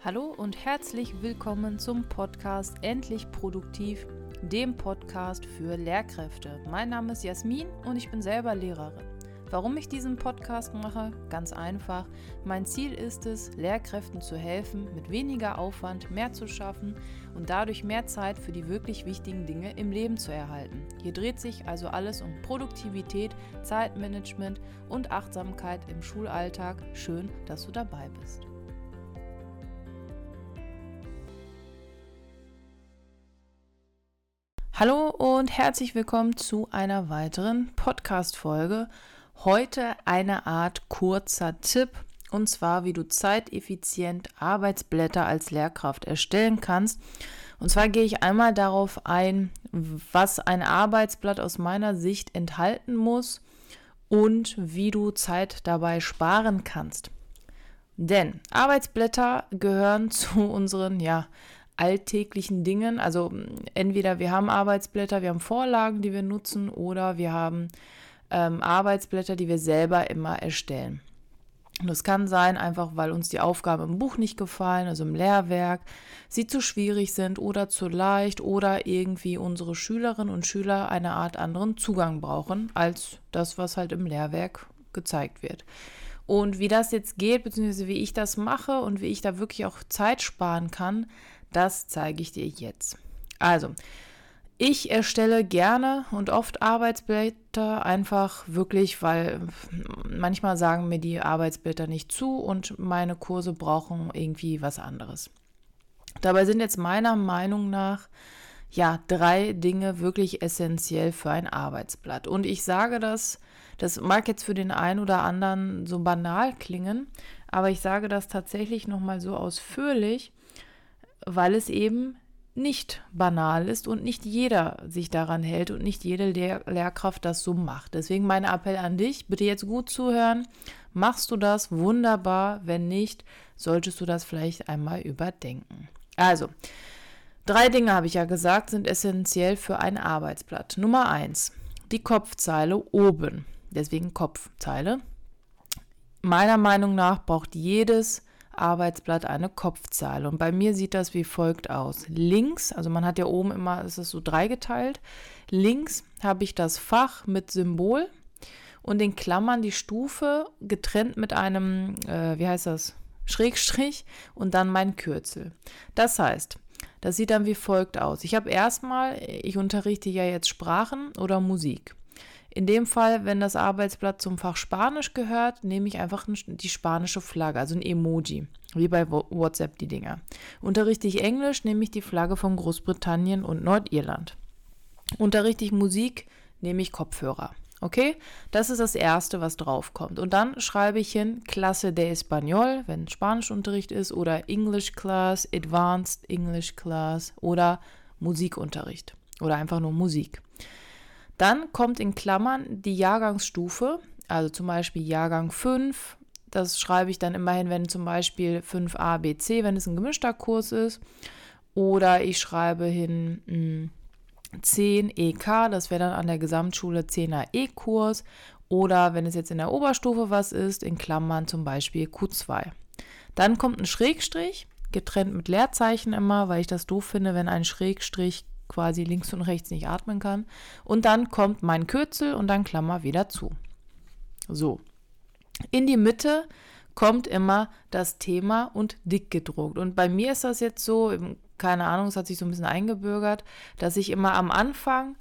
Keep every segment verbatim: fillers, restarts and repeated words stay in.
Hallo und herzlich willkommen zum Podcast Endlich Produktiv, dem Podcast für Lehrkräfte. Mein Name ist Jasmin und ich bin selber Lehrerin. Warum ich diesen Podcast mache? Ganz einfach. Mein Ziel ist es, Lehrkräften zu helfen, mit weniger Aufwand mehr zu schaffen und dadurch mehr Zeit für die wirklich wichtigen Dinge im Leben zu erhalten. Hier dreht sich also alles um Produktivität, Zeitmanagement und Achtsamkeit im Schulalltag. Schön, dass du dabei bist. Hallo und herzlich willkommen zu einer weiteren Podcast-Folge. Heute eine Art kurzer Tipp, und zwar, wie du zeiteffizient Arbeitsblätter als Lehrkraft erstellen kannst. Und zwar gehe ich einmal darauf ein, was ein Arbeitsblatt aus meiner Sicht enthalten muss und wie du Zeit dabei sparen kannst. Denn Arbeitsblätter gehören zu unseren, ja, alltäglichen Dingen, also entweder wir haben Arbeitsblätter, wir haben Vorlagen, die wir nutzen, oder wir haben ähm, Arbeitsblätter, die wir selber immer erstellen. Und das kann sein, einfach weil uns die Aufgaben im Buch nicht gefallen, also im Lehrwerk, sie zu schwierig sind oder zu leicht oder irgendwie unsere Schülerinnen und Schüler eine Art anderen Zugang brauchen, als das, was halt im Lehrwerk gezeigt wird. Und wie das jetzt geht, beziehungsweise wie ich das mache und wie ich da wirklich auch Zeit sparen kann, das zeige ich dir jetzt. Also, ich erstelle gerne und oft Arbeitsblätter, einfach wirklich, weil manchmal sagen mir die Arbeitsblätter nicht zu und meine Kurse brauchen irgendwie was anderes. Dabei sind jetzt meiner Meinung nach ja drei Dinge wirklich essentiell für ein Arbeitsblatt. Und ich sage das, das mag jetzt für den einen oder anderen so banal klingen, aber ich sage das tatsächlich nochmal so ausführlich, weil es eben nicht banal ist und nicht jeder sich daran hält und nicht jede Lehr- Lehrkraft das so macht. Deswegen mein Appell an dich, bitte jetzt gut zuhören. Machst du das? Wunderbar. Wenn nicht, solltest du das vielleicht einmal überdenken. Also, drei Dinge, habe ich ja gesagt, sind essentiell für ein Arbeitsblatt. Nummer eins, die Kopfzeile oben. Deswegen Kopfzeile. Meiner Meinung nach braucht jedes Arbeitsblatt eine Kopfzeile. Und bei mir sieht das wie folgt aus. Links, also man hat ja oben immer, es ist so dreigeteilt, links habe ich das Fach mit Symbol und in Klammern die Stufe getrennt mit einem, äh, wie heißt das, Schrägstrich und dann mein Kürzel. Das heißt, das sieht dann wie folgt aus. Ich habe erstmal, ich unterrichte ja jetzt Sprachen oder Musik. In dem Fall, wenn das Arbeitsblatt zum Fach Spanisch gehört, nehme ich einfach die spanische Flagge, also ein Emoji, wie bei WhatsApp die Dinger. Unterrichte ich Englisch, nehme ich die Flagge von Großbritannien und Nordirland. Unterrichte ich Musik, nehme ich Kopfhörer. Okay, das ist das Erste, was draufkommt. Und dann schreibe ich hin Clase de Español, wenn Spanischunterricht ist, oder English Class, Advanced English Class oder Musikunterricht oder einfach nur Musik. Dann kommt in Klammern die Jahrgangsstufe, also zum Beispiel Jahrgang fünf. Das schreibe ich dann immerhin, wenn zum Beispiel fünf a, b, c, wenn es ein gemischter Kurs ist. Oder ich schreibe hin mh, zehn e k, das wäre dann an der Gesamtschule zehner E-Kurs. Oder wenn es jetzt in der Oberstufe was ist, in Klammern zum Beispiel Q zwei. Dann kommt ein Schrägstrich, getrennt mit Leerzeichen immer, weil ich das doof finde, wenn ein Schrägstrich quasi links und rechts nicht atmen kann. Und dann kommt mein Kürzel und dann Klammer wieder zu. So. In die Mitte kommt immer das Thema und dick gedruckt. Und bei mir ist das jetzt so, keine Ahnung, es hat sich so ein bisschen eingebürgert, dass ich immer am Anfang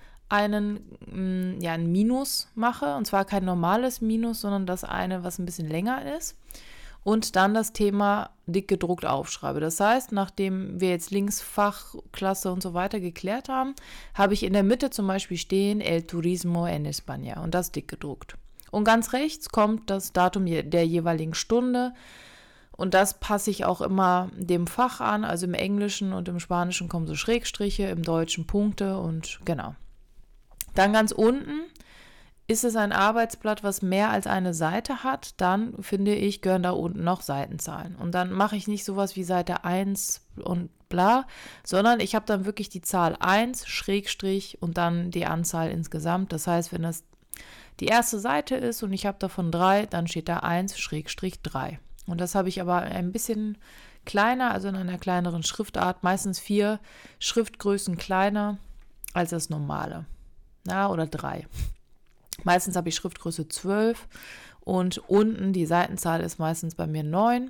einen, ja, ein Minus mache. Und zwar kein normales Minus, sondern das eine, was ein bisschen länger ist. Und dann das Thema dick gedruckt aufschreibe. Das heißt, nachdem wir jetzt links Fach, Klasse und so weiter geklärt haben, habe ich in der Mitte zum Beispiel stehen El Turismo en España und das dick gedruckt. Und ganz rechts kommt das Datum der jeweiligen Stunde und das passe ich auch immer dem Fach an. Also im Englischen und im Spanischen kommen so Schrägstriche, im Deutschen Punkte und genau. Dann ganz unten ist es ein Arbeitsblatt, was mehr als eine Seite hat, dann finde ich, gehören da unten noch Seitenzahlen. Und dann mache ich nicht sowas wie Seite eins und bla, sondern ich habe dann wirklich die Zahl eins, Schrägstrich und dann die Anzahl insgesamt. Das heißt, wenn das die erste Seite ist und ich habe davon drei, dann steht da eins, Schrägstrich drei. Und das habe ich aber ein bisschen kleiner, also in einer kleineren Schriftart, meistens vier Schriftgrößen kleiner als das normale. Ja, oder drei. Meistens habe ich Schriftgröße zwölf und unten die Seitenzahl ist meistens bei mir neun.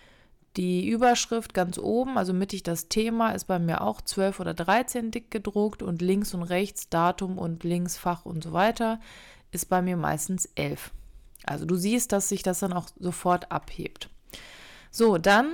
Die Überschrift ganz oben, also mittig das Thema, ist bei mir auch zwölf oder dreizehn dick gedruckt und links und rechts Datum und links Fach und so weiter ist bei mir meistens elf. Also du siehst, dass sich das dann auch sofort abhebt. So, dann,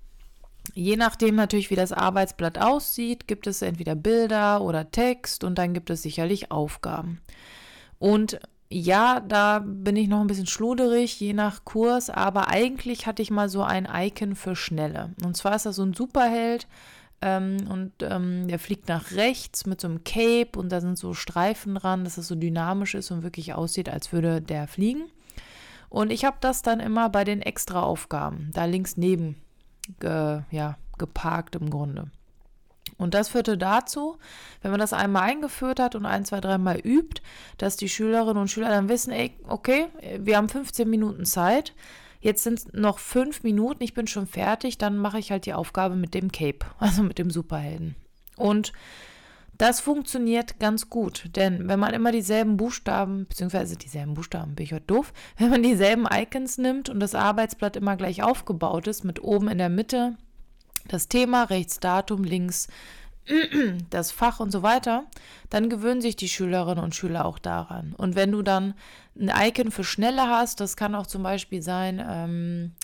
je nachdem natürlich, wie das Arbeitsblatt aussieht, gibt es entweder Bilder oder Text und dann gibt es sicherlich Aufgaben. Und ja, da bin ich noch ein bisschen schluderig, je nach Kurs, aber eigentlich hatte ich mal so ein Icon für Schnelle. Und zwar ist das so ein Superheld ähm, und ähm, der fliegt nach rechts mit so einem Cape und da sind so Streifen dran, dass es so dynamisch ist und wirklich aussieht, als würde der fliegen. Und ich habe das dann immer bei den Extra-Aufgaben, da links neben ge, ja, geparkt im Grunde. Und das führte dazu, wenn man das einmal eingeführt hat und ein, zwei, dreimal übt, dass die Schülerinnen und Schüler dann wissen, ey, okay, wir haben fünfzehn Minuten Zeit, jetzt sind es noch fünf Minuten, ich bin schon fertig, dann mache ich halt die Aufgabe mit dem Cape, also mit dem Superhelden. Und das funktioniert ganz gut, denn wenn man immer dieselben Buchstaben, beziehungsweise dieselben Buchstaben, bin ich heute doof, wenn man dieselben Icons nimmt und das Arbeitsblatt immer gleich aufgebaut ist, mit oben in der Mitte das Thema, rechts Datum, links das Fach und so weiter, dann gewöhnen sich die Schülerinnen und Schüler auch daran. Und wenn du dann ein Icon für Schnelle hast, das kann auch zum Beispiel sein, ähm,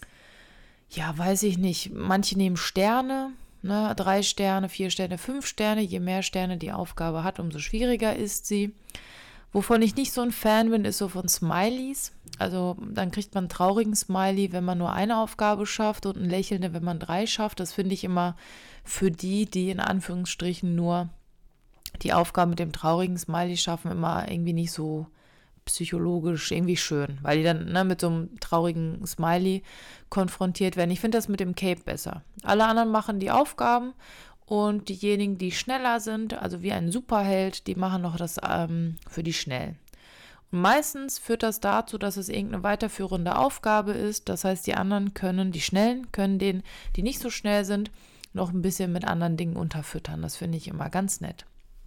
ja, weiß ich nicht, manche nehmen Sterne, ne, drei Sterne, vier Sterne, fünf Sterne, je mehr Sterne die Aufgabe hat, umso schwieriger ist sie. Wovon ich nicht so ein Fan bin, ist so von Smileys. Also dann kriegt man einen traurigen Smiley, wenn man nur eine Aufgabe schafft und einen lächelnden, wenn man drei schafft. Das finde ich immer für die, die in Anführungsstrichen nur die Aufgabe mit dem traurigen Smiley schaffen, immer irgendwie nicht so psychologisch irgendwie schön, weil die dann ne, mit so einem traurigen Smiley konfrontiert werden. Ich finde das mit dem Cape besser. Alle anderen machen die Aufgaben und diejenigen, die schneller sind, also wie ein Superheld, die machen noch das ähm, für die Schnellen. Und meistens führt das dazu, dass es irgendeine weiterführende Aufgabe ist. Das heißt, die anderen können, die Schnellen können den, die nicht so schnell sind, noch ein bisschen mit anderen Dingen unterfüttern. Das finde ich immer ganz nett.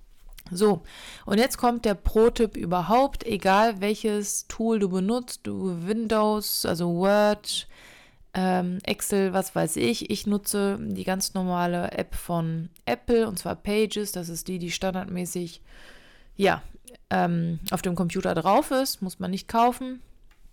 So, und jetzt kommt der Pro-Tipp überhaupt, egal welches Tool du benutzt, du Windows, also Word, ähm, Excel, was weiß ich. Ich nutze die ganz normale App von Apple, und zwar Pages. Das ist die, die standardmäßig, ja, ähm, auf dem Computer drauf ist, muss man nicht kaufen.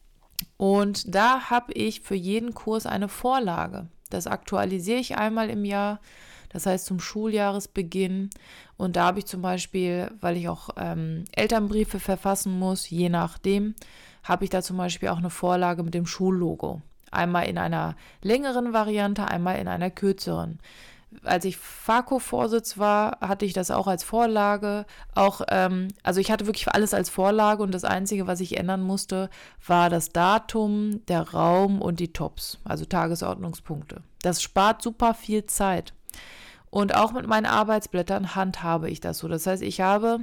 Und da habe ich für jeden Kurs eine Vorlage. Das aktualisiere ich einmal im Jahr, das heißt zum Schuljahresbeginn. Und da habe ich zum Beispiel, weil ich auch ähm, Elternbriefe verfassen muss, je nachdem, habe ich da zum Beispiel auch eine Vorlage mit dem Schullogo. Einmal in einer längeren Variante, einmal in einer kürzeren. Als ich Fako-Vorsitz war, hatte ich das auch als Vorlage. Auch, ähm, also ich hatte wirklich alles als Vorlage und das Einzige, was ich ändern musste, war das Datum, der Raum und die Tops, also Tagesordnungspunkte. Das spart super viel Zeit. Und auch mit meinen Arbeitsblättern handhabe ich das so. Das heißt, ich habe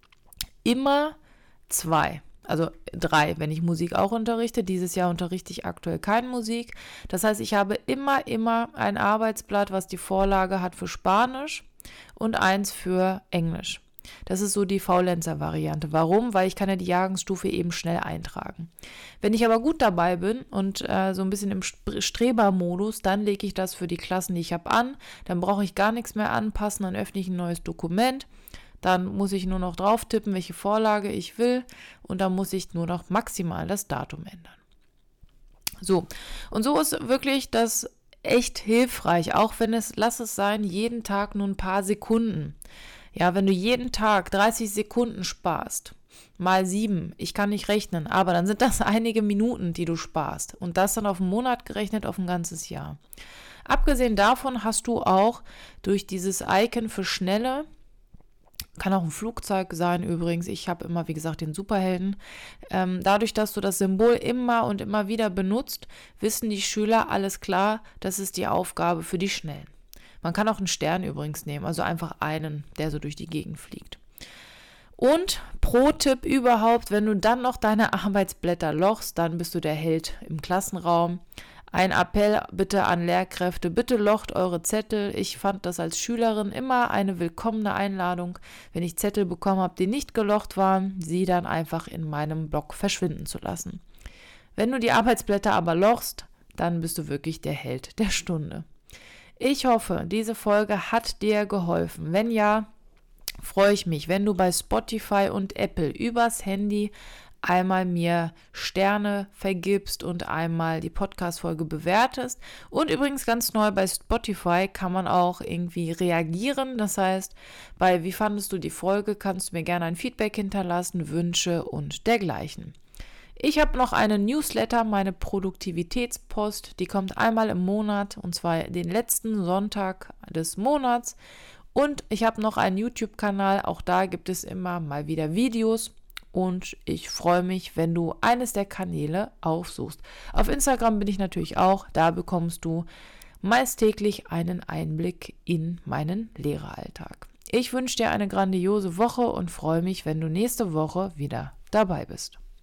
immer zwei. Also drei, wenn ich Musik auch unterrichte. Dieses Jahr unterrichte ich aktuell keine Musik. Das heißt, ich habe immer, immer ein Arbeitsblatt, was die Vorlage hat für Spanisch und eins für Englisch. Das ist so die Faulenzer-Variante. Warum? Weil ich kann ja die Jahrgangsstufe eben schnell eintragen. Wenn ich aber gut dabei bin und äh, so ein bisschen im Strebermodus, dann lege ich das für die Klassen, die ich habe, an. Dann brauche ich gar nichts mehr anpassen, dann öffne ich ein neues Dokument. Dann muss ich nur noch drauf tippen, welche Vorlage ich will und dann muss ich nur noch maximal das Datum ändern. So, und so ist wirklich das echt hilfreich, auch wenn es, lass es sein, jeden Tag nur ein paar Sekunden. Ja, wenn du jeden Tag dreißig Sekunden sparst, mal sieben, ich kann nicht rechnen, aber dann sind das einige Minuten, die du sparst und das dann auf einen Monat gerechnet, auf ein ganzes Jahr. Abgesehen davon hast du auch durch dieses Icon für Schnelle, kann auch ein Flugzeug sein übrigens, ich habe immer, wie gesagt, den Superhelden. Ähm, dadurch, dass du das Symbol immer und immer wieder benutzt, wissen die Schüler, alles klar, das ist die Aufgabe für die Schnellen. Man kann auch einen Stern übrigens nehmen, also einfach einen, der so durch die Gegend fliegt. Und Pro-Tipp überhaupt, wenn du dann noch deine Arbeitsblätter lochst, dann bist du der Held im Klassenraum. Ein Appell bitte an Lehrkräfte, bitte locht eure Zettel. Ich fand das als Schülerin immer eine willkommene Einladung, wenn ich Zettel bekommen habe, die nicht gelocht waren, sie dann einfach in meinem Block verschwinden zu lassen. Wenn du die Arbeitsblätter aber lochst, dann bist du wirklich der Held der Stunde. Ich hoffe, diese Folge hat dir geholfen. Wenn ja, freue ich mich, wenn du bei Spotify und Apple übers Handy einmal mir Sterne vergibst und einmal die Podcast-Folge bewertest. Und übrigens ganz neu, bei Spotify kann man auch irgendwie reagieren. Das heißt, bei wie fandest du die Folge, kannst du mir gerne ein Feedback hinterlassen, Wünsche und dergleichen. Ich habe noch eine Newsletter, meine Produktivitätspost, die kommt einmal im Monat und zwar den letzten Sonntag des Monats. Und ich habe noch einen YouTube-Kanal, auch da gibt es immer mal wieder Videos. Und ich freue mich, wenn du eines der Kanäle aufsuchst. Auf Instagram bin ich natürlich auch. Da bekommst du meist täglich einen Einblick in meinen Lehreralltag. Ich wünsche dir eine grandiose Woche und freue mich, wenn du nächste Woche wieder dabei bist.